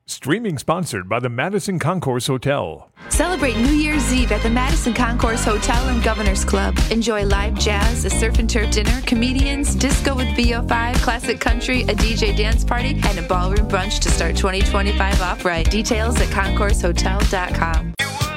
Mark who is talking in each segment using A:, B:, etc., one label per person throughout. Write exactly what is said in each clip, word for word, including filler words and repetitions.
A: Streaming sponsored by the Madison Concourse Hotel.
B: Celebrate New Year's Eve at the Madison Concourse Hotel and Governor's Club. Enjoy live jazz, a surf and turf dinner, comedians, disco with V O five, classic country, a D J dance party, and a ballroom brunch to start twenty twenty-five off right. Details at concourse hotel dot com.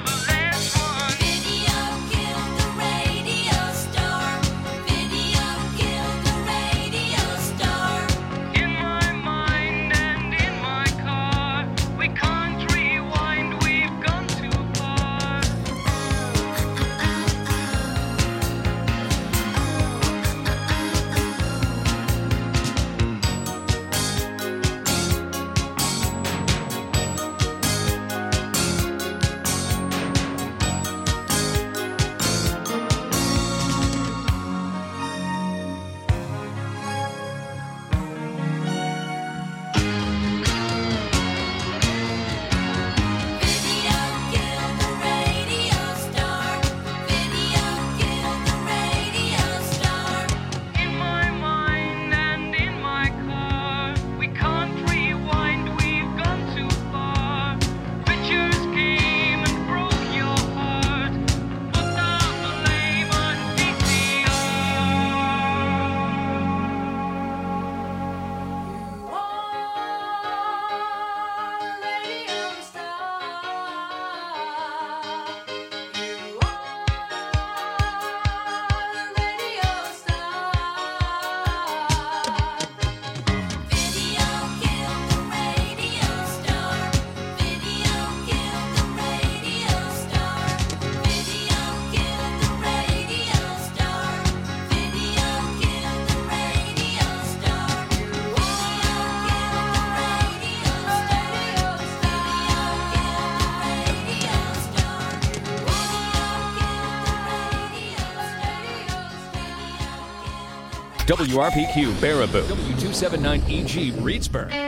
C: W R P Q Baraboo, W two seventy-nine E G Reedsburg.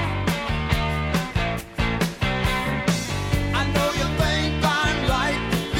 D: I know you think I'm right.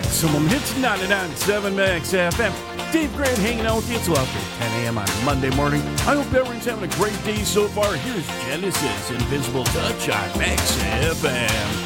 D: Maximum Hits ninety-nine point seven Max F M. Dave Grant hanging out with you till after ten a.m. on Monday morning. I hope everyone's having a great day so far. Here's Genesis, Invisible Touch on Max F M.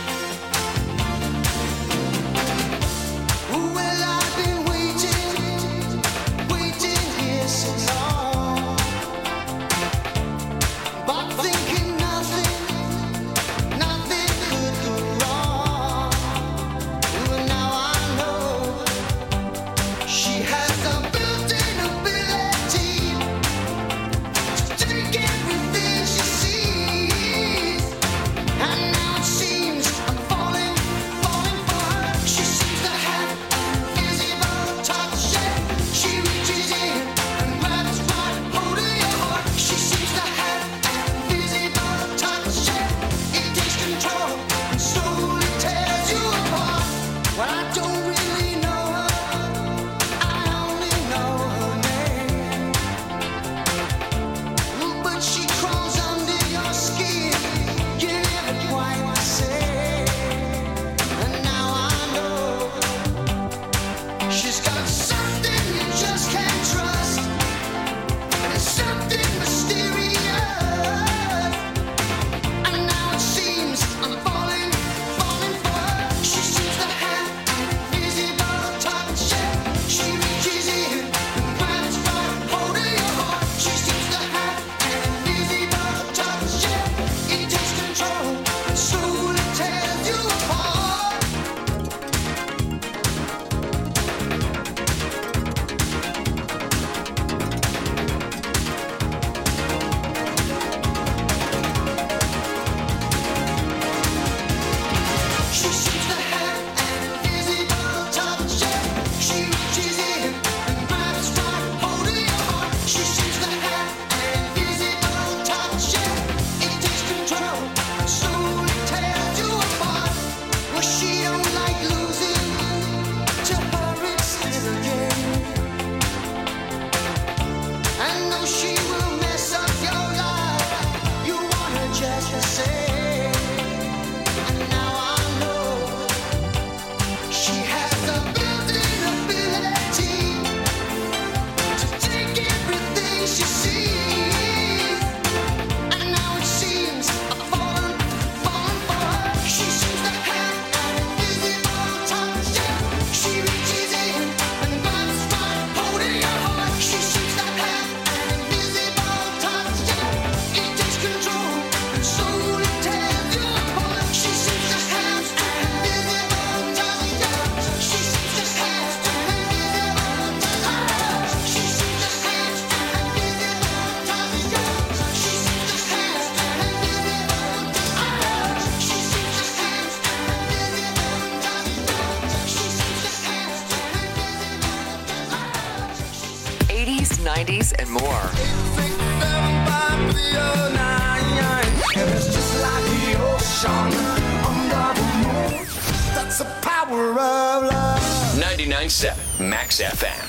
E: nineties, and more. ninety-nine point seven Max F M.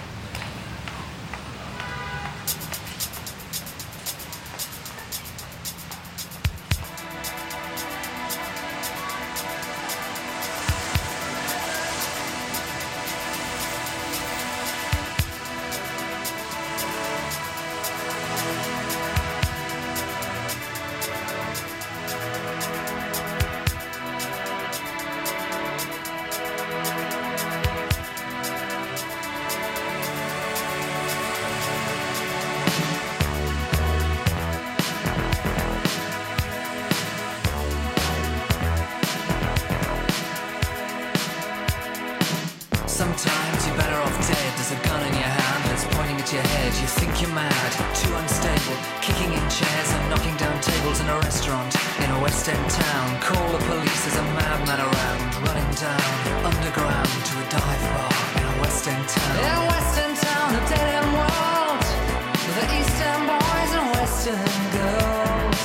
F: Sometimes you're better off dead. There's a gun in your hand that's pointing at your head. You think you're mad, too unstable, kicking in chairs and knocking down tables in a restaurant in a West End town. Call the police, there's a madman around, running down underground to a dive bar in a West End town. In a West End town, a dead end world, the East End boys and West End girls.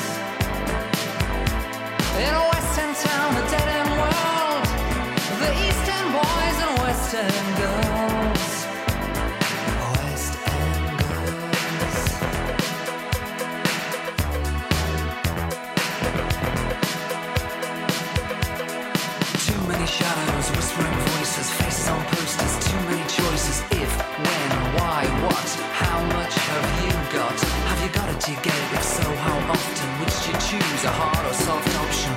F: In a West End town, a dead end world, the East End boys and West End girls. West End girls. Too many shadows, whispering voices, faces a hard or soft option.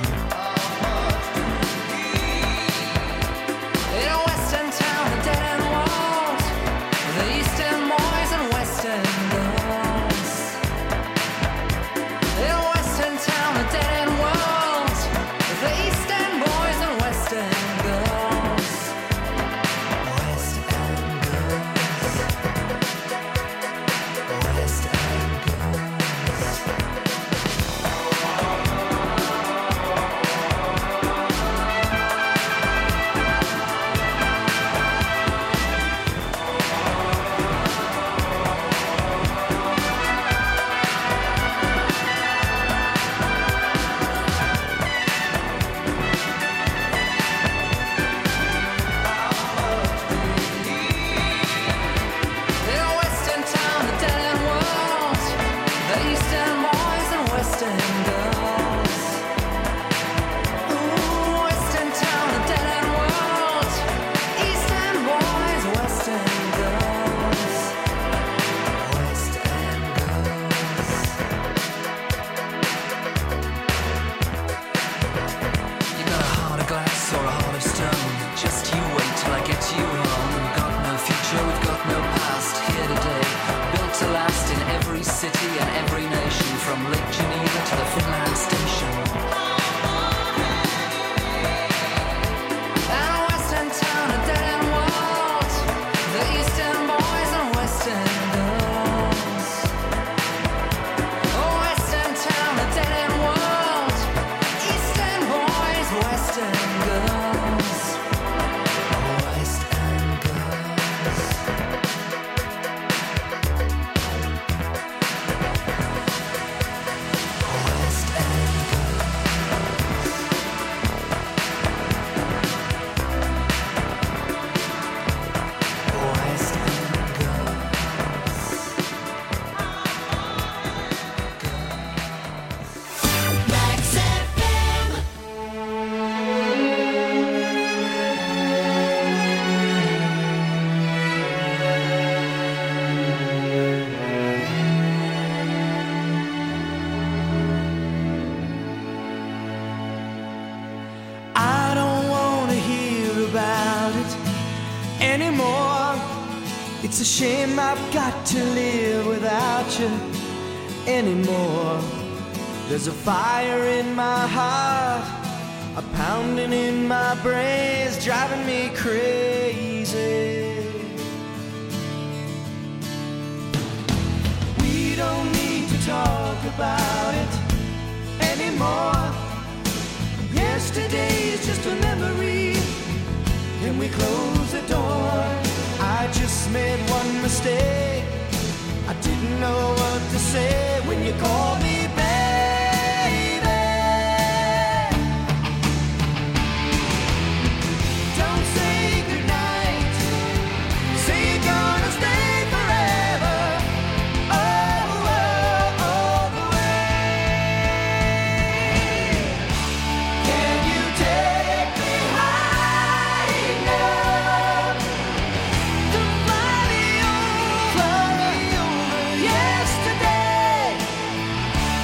F: In a western town, a dead end world, the eastern boys and western girls. In a western town, a dead end world, the eastern boys and western girls. West End girls. West End girls. In a western town, a dead end world, the eastern boys and western girls. Ooh, western town, a dead end world, eastern boys, western girls. West End girls. You got a heart of glass or a heart of stone. Just you wait till I get you home. We've got no future, we've got no past. Here today, built to last in every city and every nation, from Lake Geneva to the Finland station. And a western town, a dead end world, the eastern boys and western girls. Oh, western town, a dead end world, eastern boys, western girls. West End girls. West End girls. West End girls. Max F M.
G: I don't wanna hear about it anymore. It's a shame I've got to live without you anymore. There's a fire in my heart, a pounding in my brains, driving me crazy. We don't need to talk about it anymore. Yesterday's just a memory, and we close the door. I just made one mistake. I didn't know what to say when you called me baby. Don't say goodnight. Say you're gonna stay forever. Oh, oh, all the way. Can you take me high enough to fly me over, fly me over yesterday?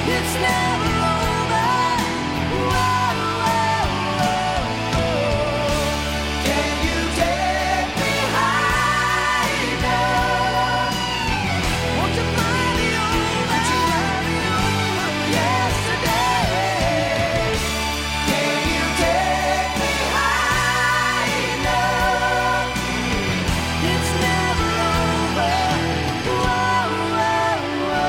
G: It's never over. Whoa, whoa, whoa. Can you take me high enough? Won't you fly me over? Yesterday. Can you take me high enough? It's never over. Whoa, whoa,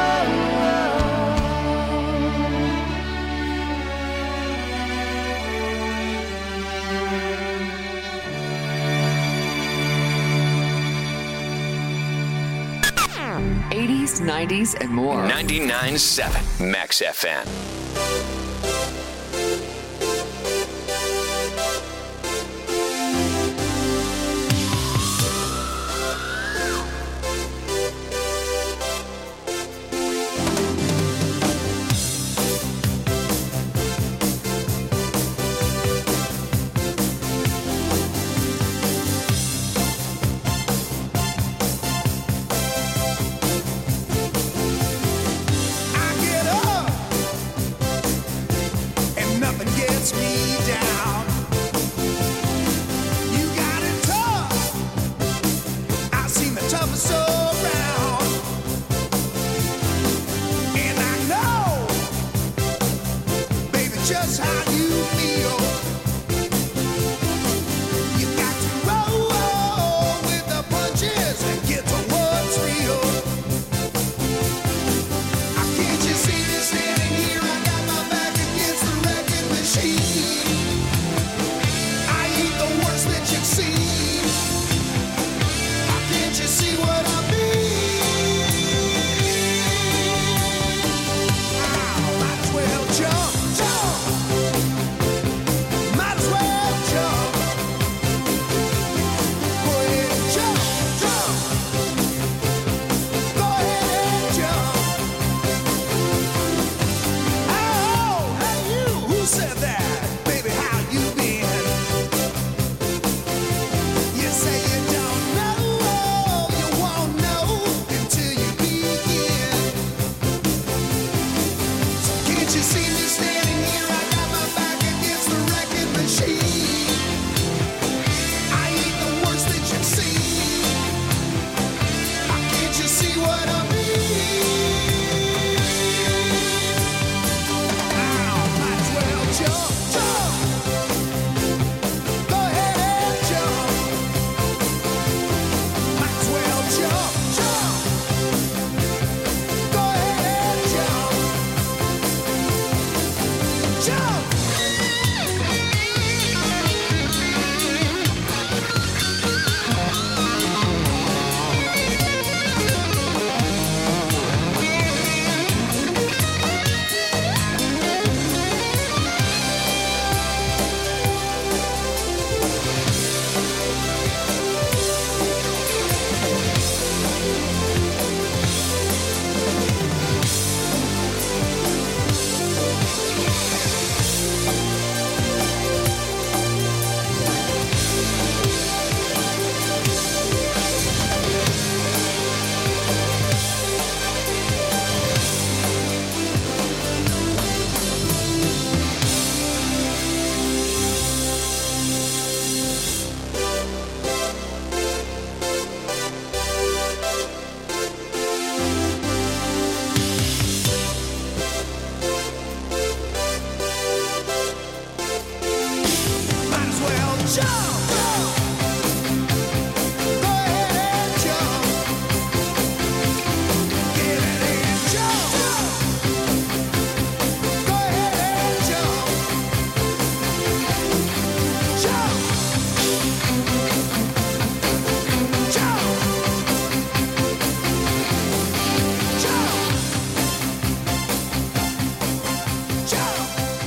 E: eighties, nineties, and more. ninety-nine point seven Max F M.
G: I get up and nothing gets me down. You got it tough. I've seen the toughest around, and I know, baby, just how you feel. You got to roll with the punches and get to what's real. Can't you see me standing here? I got my back against the wrecking machine. I ain't the worst that you've seen. Can't you see what I mean? Ah, might as well jump, jump. Might as well jump. Go ahead and jump, jump. Go ahead and jump. Oh, hey you, who said that? Baby, how you been? You say you don't know, you won't know until you begin. So can't you see me standing here? I got my back against the wrecking machine. I ain't the worst that you've seen. Can't you see what I mean? Ow, might as well jump, jump. Go ahead and jump. Might as well jump, jump. Go ahead and jump. Jump. Might as well jump. Go ahead and jump. Get it and jump. Go ahead and jump. Jump. Jump. Jump. Jump.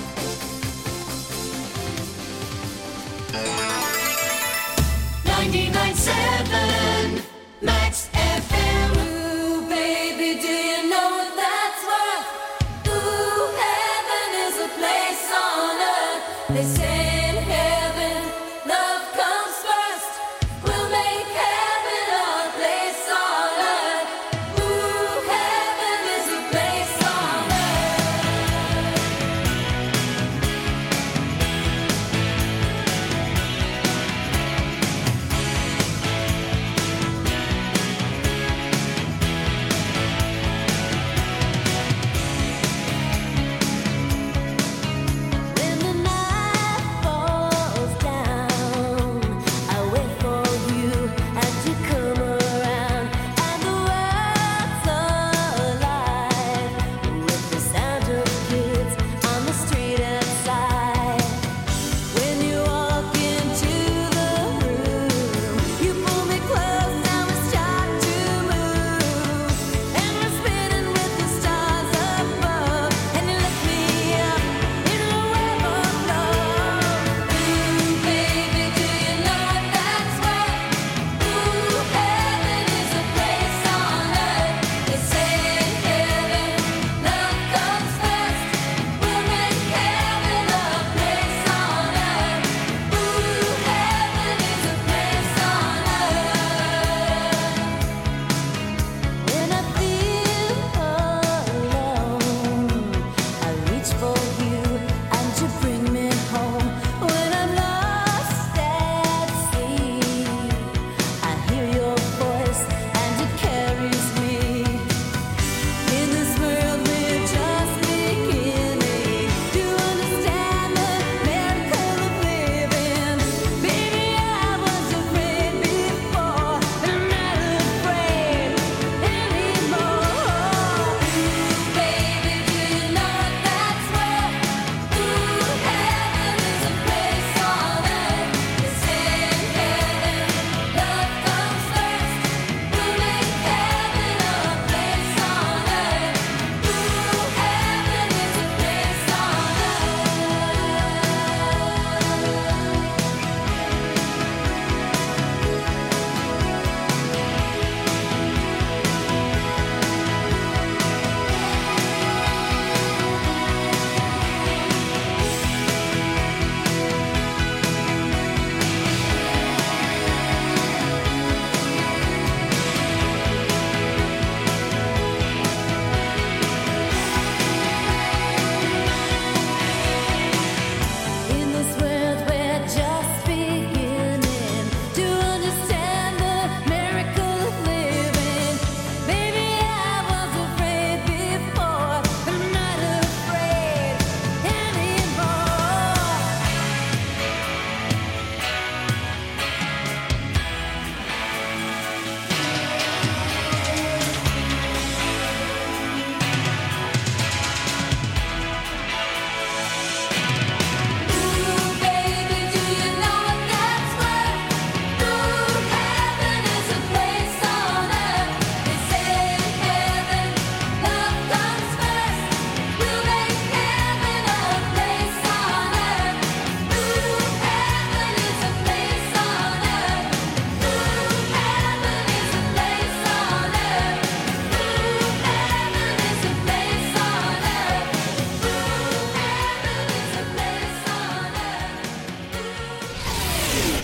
H: ninety-nine point seven Max F M. Ooh, baby, do you know what that's worth? Ooh, heaven is a place on earth. They say in heaven, love comes first. We'll make heaven our place on earth. Ooh, heaven is a place on earth.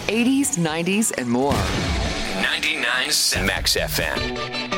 I: eighties, nineties, and more.
E: ninety-nine point seven Max F M.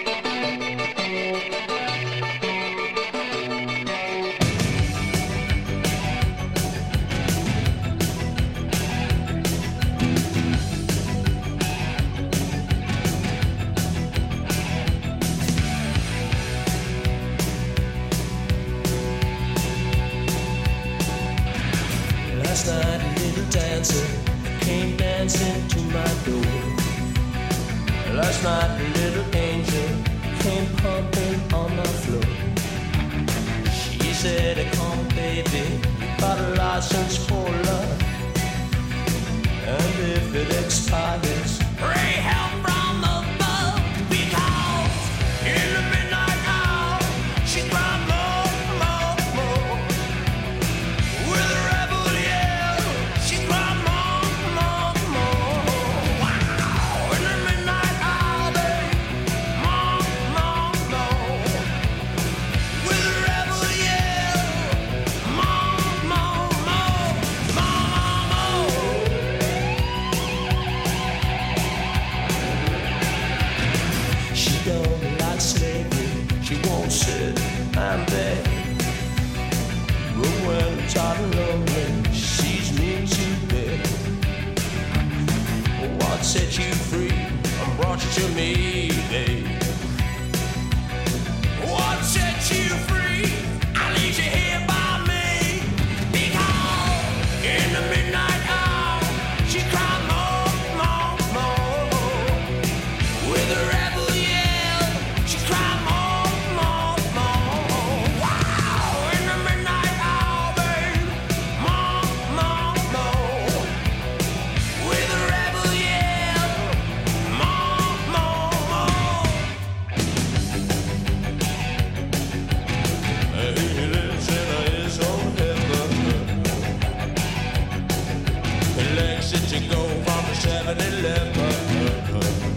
J: Last night a little dancer came dancing to my door. Last night a little angel came pumping on my floor. She said, come baby, got a license for love, and if it expires, pray help from above, because in the midnight hour she cried more, more, more. With a rebel yell, she cried more, more, more. Wow, in the midnight hour, babe, more, more, more. With a rebel yell, more, more, more, more, more. She don't like slavery, she won't sit and beg. But when tired and lonely, she sees me to bed. What set you free and brought you to me, babe? What set you free? I leave you here by me. Because in the midnight hour, she cried more, more, more. With a rebel yell, she cried more, more, more. Wow, in the midnight hour, babe, more, more, more. With a rebel yell, more, more, more. He lives in his own heaven. The legs that you go from the seven eleven.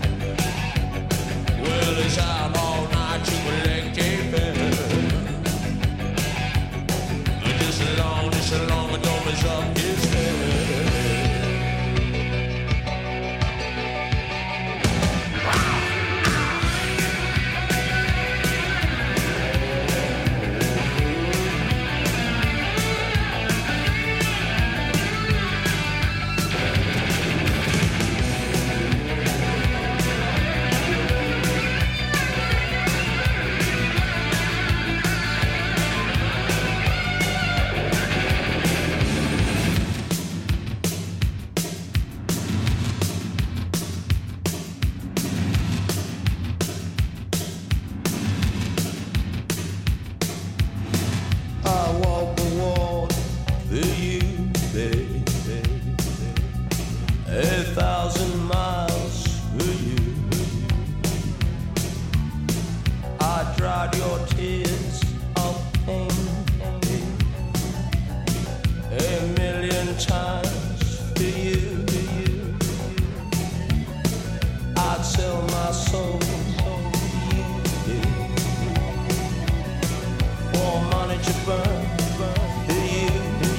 J: Well, he's out all night to collect a pen. Just as long, just as long as don't mess up his head. I walk the wall for you, baby. A thousand miles for you. I dried your tears of pain a million times for you. I'd sell my soul for you. For money to burn for you.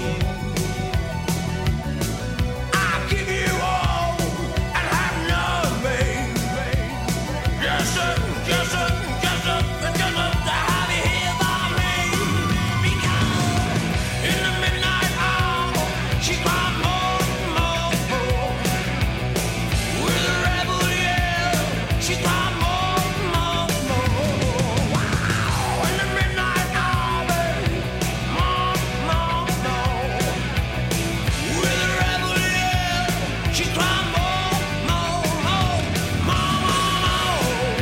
J: I'll give you all and have none, babe. Just a, just a, just a, just a, to have you here by me. Because in the midnight hour, she cried more, more, more. With a rebel yell, she cried more, more, more. Wow, in the midnight hour, babe, more, more, more. With a rebel yell, she cried more, more, more, more, more.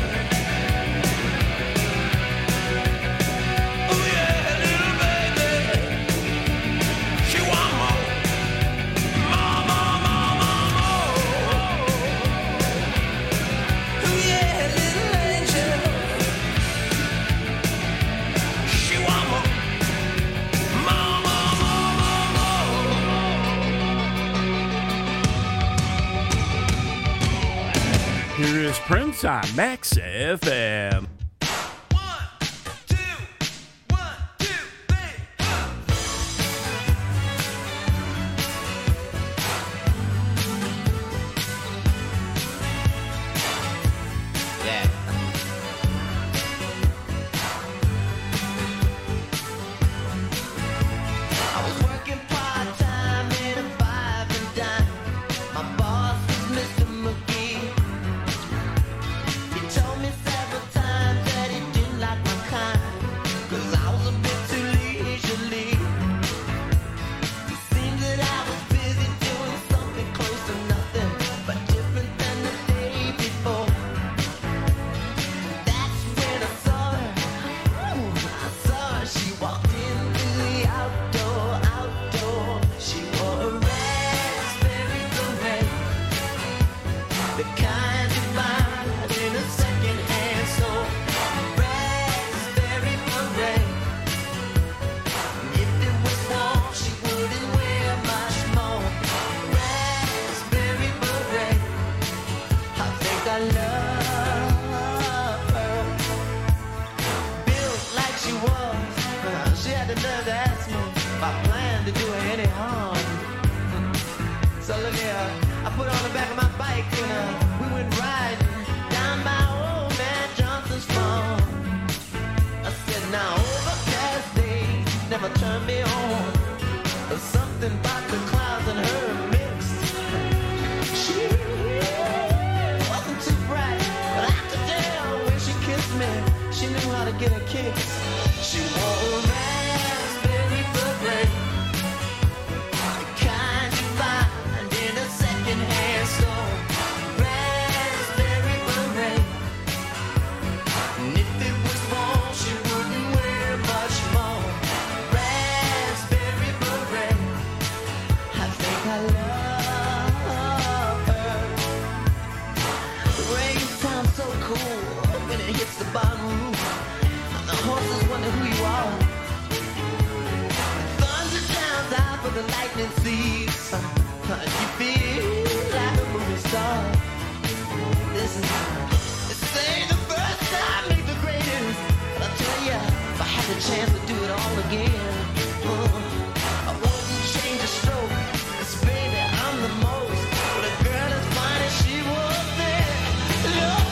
J: Oh yeah, little baby, she want more, more, more, more, more, more. Oh yeah, little angel, she want more, more, more, more, more, more.
D: Here is Prince on Max F M.
J: turned me on. There's something about the clouds and her mix. She wasn't too bright, but I could tell when she kissed me, she knew how to get a kick. She wore a raspberry beret, the kind you find in a second-hand store. Raspberry beret, and if it was warm, she wouldn't wear much more. Raspberry beret, I think I love her. The rain sounds so cool when it hits the bottom roof. The horses wonder who you are. Thunder sounds out for the lightning seeds. You feel like a movie star. This is this ain't the first time, ain't the greatest. But I'll tell ya, if I had the chance to do it all again, uh, I wouldn't change a stroke. 'Cause baby, I'm the most. But a girl as fine as she was there. Lord,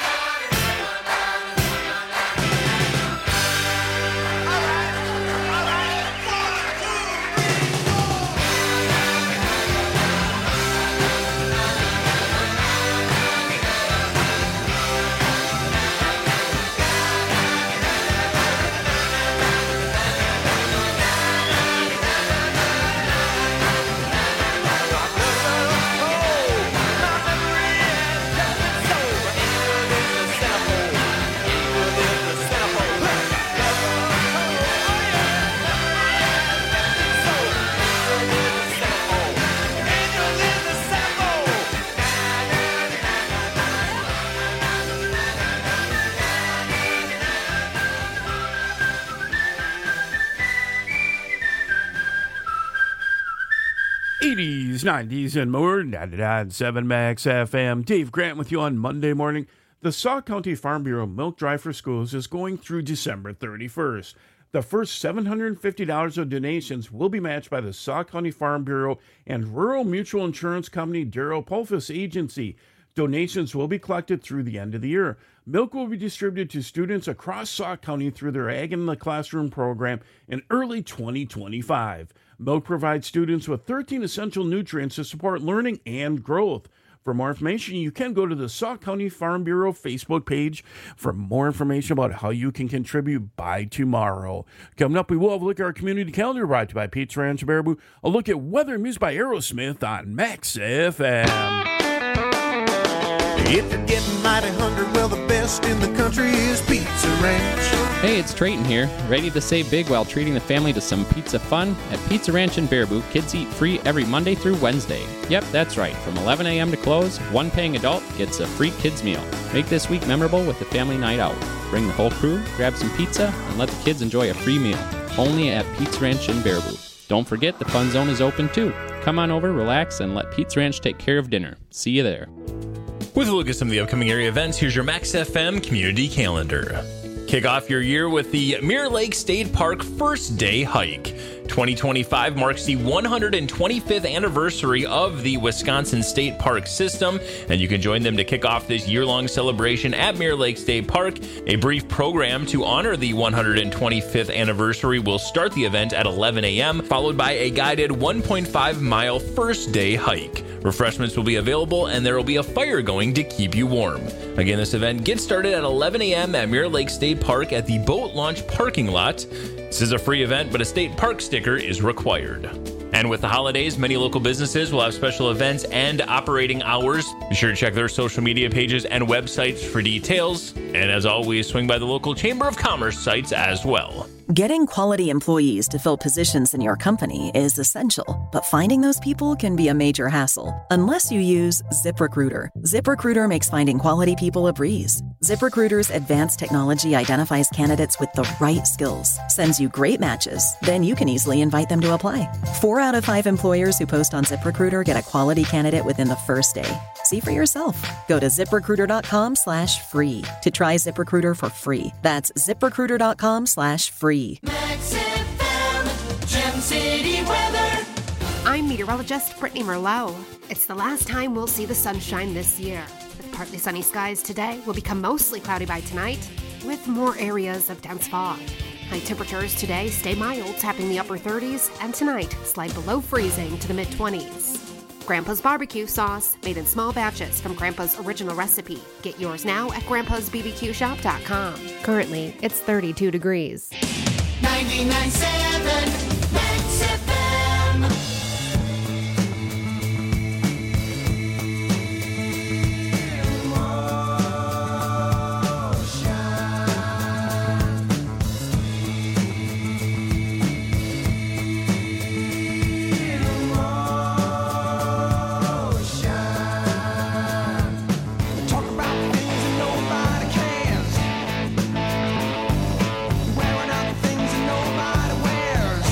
G: All right.
D: eighties, nineties, and more. ninety-nine point seven Max F M. Dave Grant with you on Monday morning. The Sauk County Farm Bureau Milk Drive for Schools is going through December thirty-first. The first seven hundred fifty dollars of donations will be matched by the Sauk County Farm Bureau and Rural Mutual Insurance Company Darrell Pulfus Agency. Donations will be collected through the end of the year. Milk will be distributed to students across Sauk County through their Ag in the Classroom program in early twenty twenty-five. Milk provides students with thirteen essential nutrients to support learning and growth. For more information, you can go to the Sauk County Farm Bureau Facebook page for more information about how you can contribute by tomorrow. Coming up, we will have a look at our community calendar brought to you by Pizza Ranch Baraboo. A look at weather music by Aerosmith on Max F M.
G: If you're getting mighty hungry, well, the best in the country is Pizza Ranch.
K: Hey, it's Trayton here, ready to save big while treating the family to some pizza fun. At Pizza Ranch in Baraboo, kids eat free every Monday through Wednesday. Yep, that's right. From eleven a.m. to close, one paying adult gets a free kids meal. Make this week memorable with the family night out. Bring the whole crew, grab some pizza, and let the kids enjoy a free meal. Only at Pizza Ranch in Baraboo. Don't forget the fun zone is open too. Come on over, relax, and let Pizza Ranch take care of dinner. See you there.
L: With a look at some of the upcoming area events, here's your Max F M community calendar. Kick off your year with the Mirror Lake State Park First Day Hike. twenty twenty-five marks the one hundred twenty-fifth anniversary of the Wisconsin State Park system, and you can join them to kick off this year-long celebration at Mirror Lake State Park. A brief program to honor the one hundred twenty-fifth anniversary will start the event at eleven a.m., followed by a guided one point five mile first day hike. Refreshments will be available, and there will be a fire going to keep you warm. Again, this event gets started at eleven a.m. at Mirror Lake State Park at the boat launch parking lot. This is a free event, but a state park sticker is required. And with the holidays, many local businesses will have special events and operating hours. Be sure to check their social media pages and websites for details. And as always, swing by the local Chamber of Commerce sites as well.
M: Getting quality employees to fill positions in your company is essential, but finding those people can be a major hassle unless you use ZipRecruiter. ZipRecruiter makes finding quality people a breeze. ZipRecruiter's advanced technology identifies candidates with the right skills, sends you great matches, then you can easily invite them to apply. Four out of five employers who post on ZipRecruiter get a quality candidate within the first day. See for yourself. Go to ZipRecruiter.com slash free to try ZipRecruiter for free. That's ZipRecruiter.com slash free.
H: Max F M, Gem City weather.
N: I'm meteorologist Brittany Merlot. It's the last time we'll see the sunshine this year. With partly sunny skies today, will become mostly cloudy by tonight, with more areas of dense fog. High temperatures today stay mild, tapping the upper thirties, and tonight slide below freezing to the mid-twenties. Grandpa's barbecue sauce, made in small batches from Grandpa's original recipe. Get yours now at grandpas b b q shop dot com. Currently, it's thirty-two degrees.
H: ninety-nine point seven Max F M.
G: Wearing out the things that nobody wears.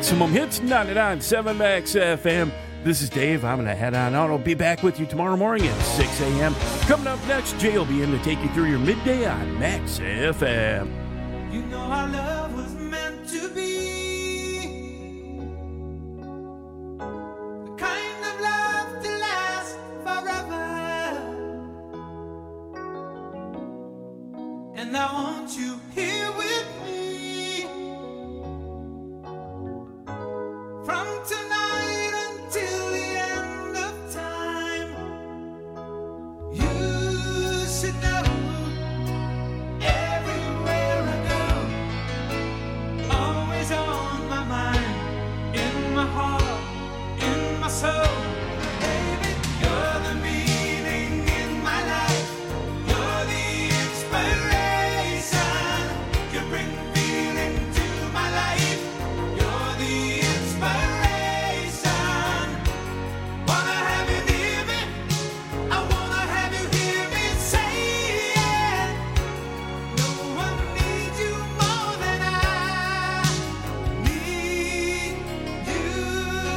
D: Maximum Hits, ninety-nine point seven Max F M. This is Dave. I'm going to head on out. I'll be back with you tomorrow morning at six a.m. Coming up next, Jay will be in to take you through your midday on Max F M.
G: You know our love was meant to be the kind of love to last forever. And I want you here with me from tonight until the end of time. You should know everywhere I go, always on my mind, in my heart, in my soul. Baby, you're the meaning in my life. You're the inspiration. You bring feeling to my life. You're the inspiration. Wanna have you near me. I wanna have you hear me say it. No one needs you more than I need you.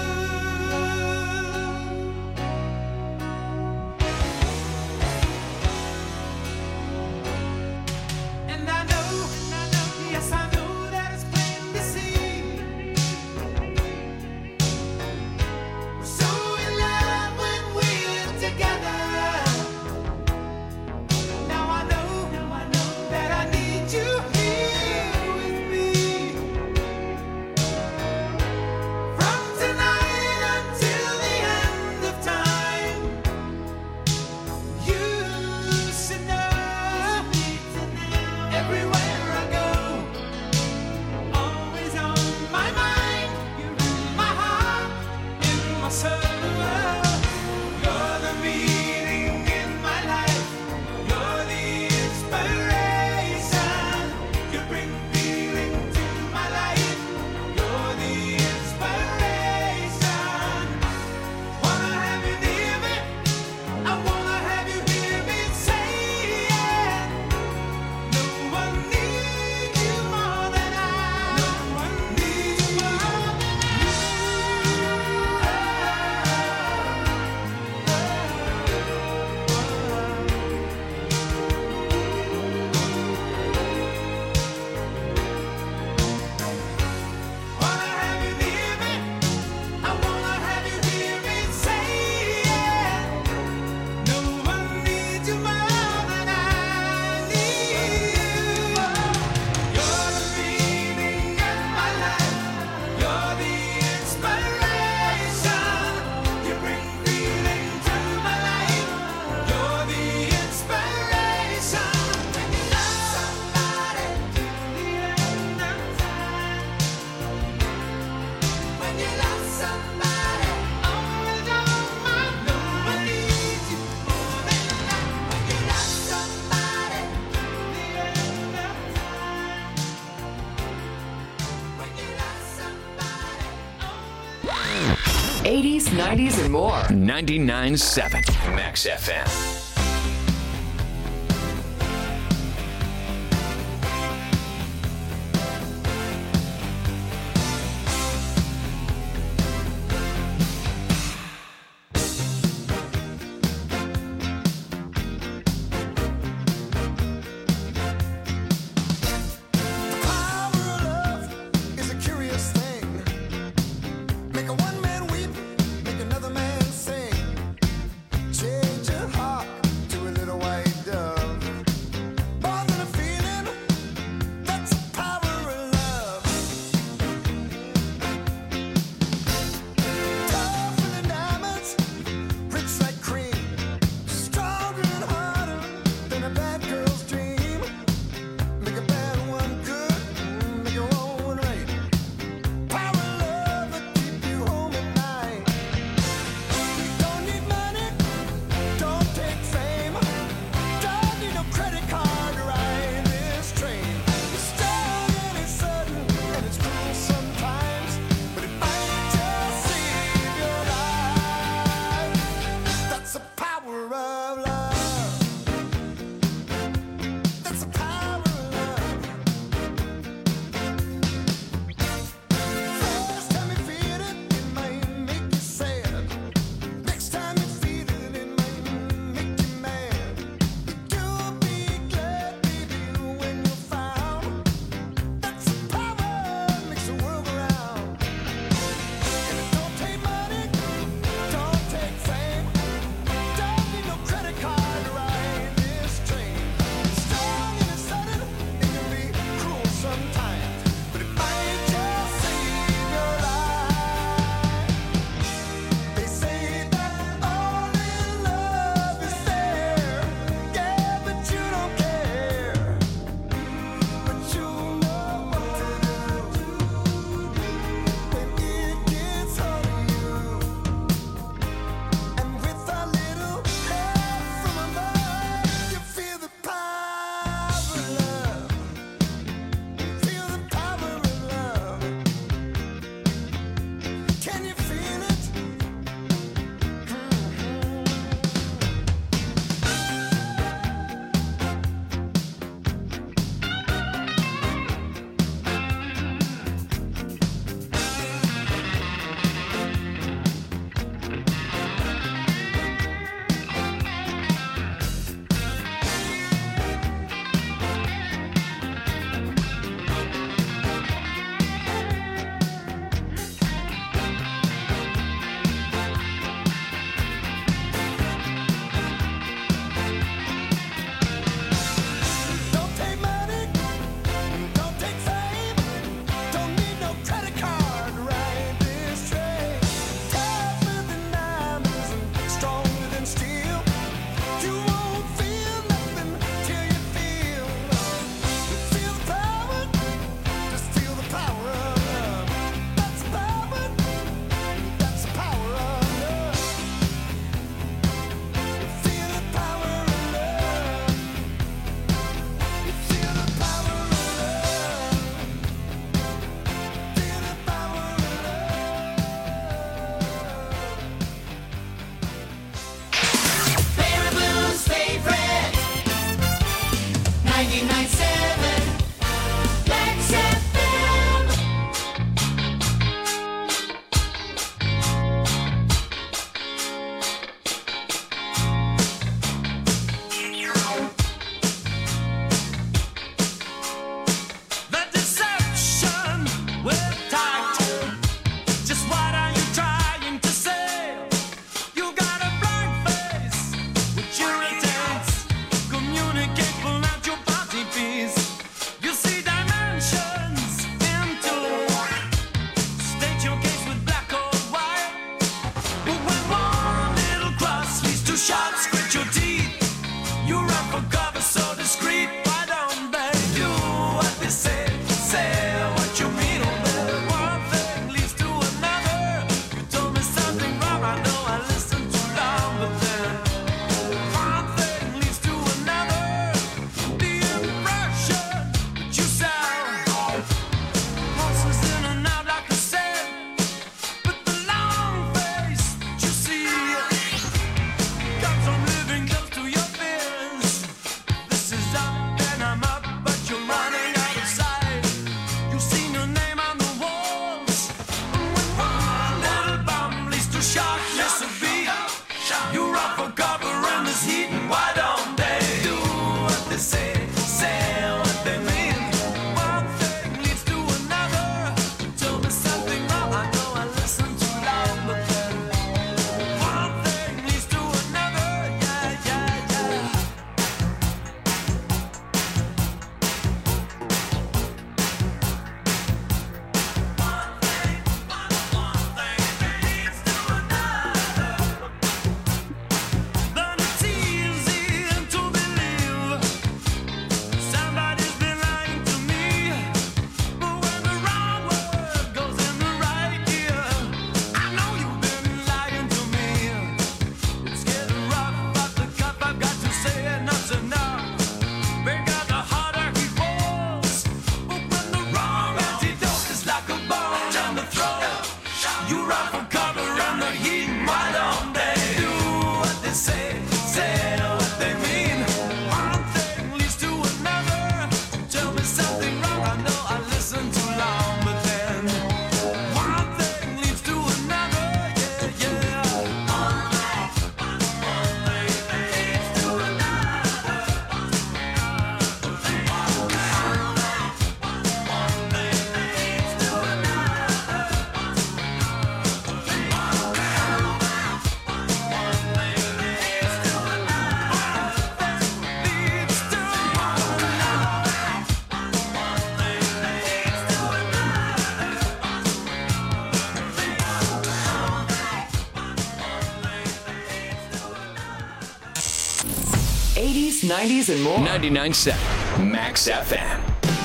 G: And I know, yes I know that it's plain to see. We're so in love when we're together. Now I know, now I know that I need you here with me. From tonight until the end of time. You should know, everywhere I go, always on my mind. You're in my heart, in my soul. You're the meaning in my life. You're the inspiration. You bring feeling to my life. You're the inspiration. Wanna have you near me. I wanna have you hear me say it. No one needs you more than I. No one needs you more than Wanna have you near me. I wanna have you hear me say it. No one needs you more than I need you. You're the meaning in my life. You're the inspiration. You bring feeling to my life. You're the inspiration. When you love somebody till the end of time. When you love somebody, always on my mind. No one needs you more than that. When you love somebody till the end of time. When you love somebody,
E: eighties, nineties, and more. ninety-nine point seven Max F M.
G: is a curious thing. Make a one man weep, make another man sing. Change your heart, shots, grit your teeth. You run for cover so discreet. Why don't they do what they say? Say what you mean. One thing leads to another. You told me something wrong. I know I listened too long, but then one thing leads to another. The impression that you sound horses in and out like I said. But the long face that you see comes from living close to your fears. This is up and I'm up, but you're running out of sight. You've seen your name on the walls. When one little bump leads to shock, miss a beat. You run for cover in this heat. Why don't they do what they say? Say what they mean. One thing leads to another. You told me something wrong. I know I listened too long, but then one thing leads to another. Yeah, yeah, yeah. Then it's easy to believe somebody's been lying to me. But when the wrong word goes in the right ear, I know you've been lying to me. It's getting rough off the cuff. I've got to say enough's enough. Because the harder he falls, but when the wrong antidote is like a bone on the throat, you run for cover in the heat. Why don't they do what they say? Say what they mean. One thing leads to another. Tell me something wrong. I know I listened too long, but then one thing leads to another. Yeah, yeah. One thing leads to another. One thing leads to
E: eighties, nineties, and more. ninety-nine point seven Max F M.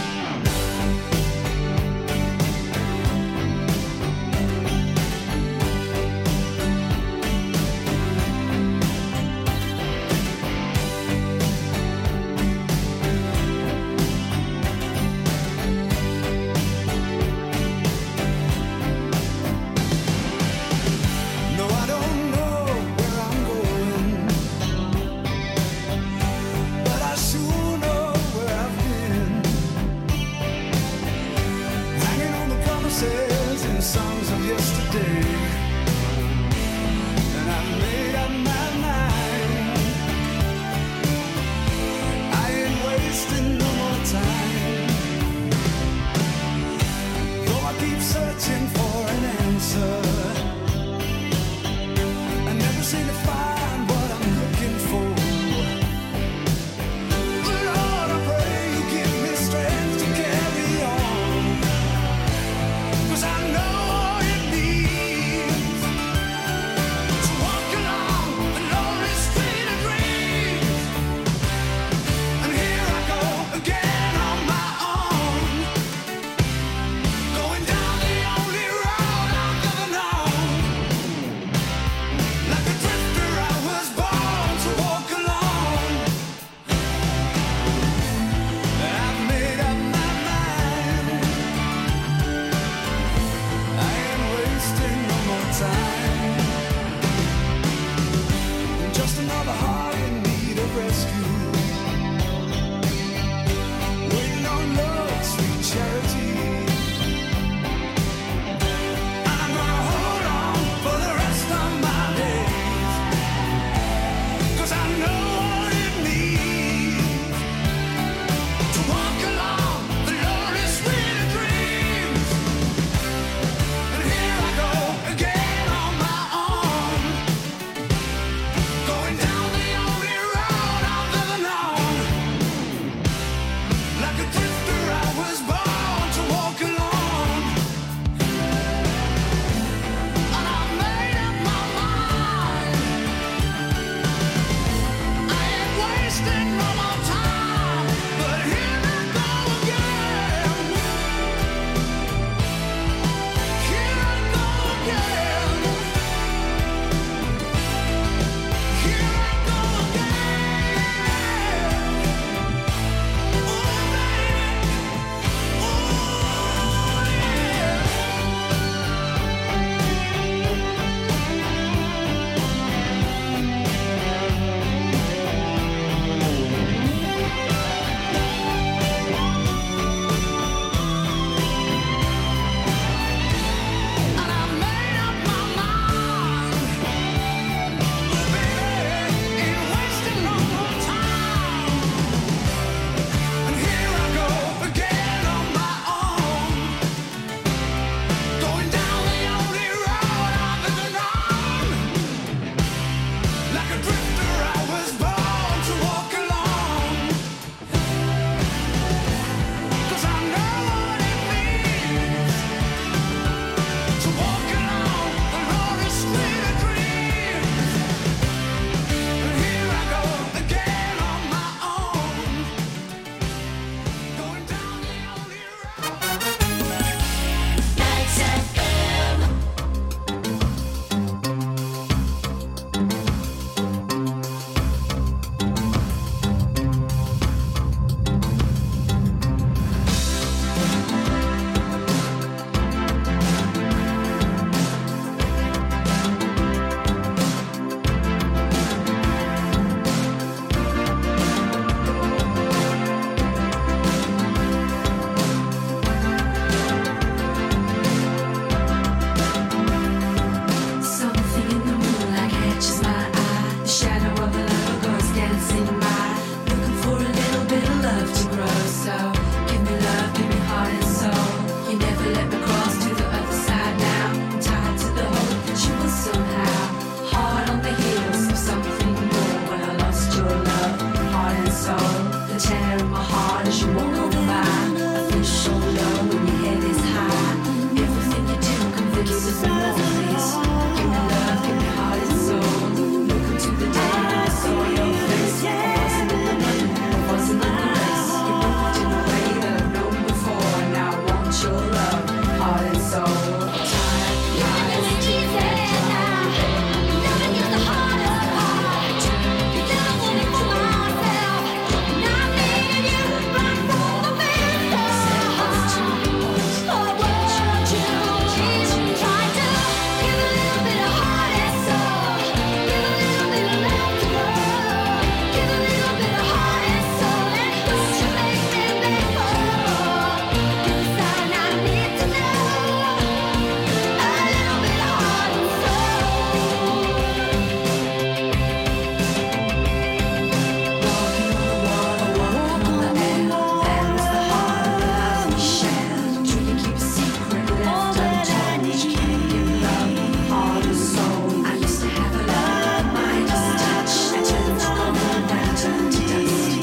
G: No, I don't know where I'm going, but I sure know where I've been. Hanging on the promises and songs of yesterday, and I made up my mind. I ain't wasting no more time. Though I keep searching for an answer, I never seem to find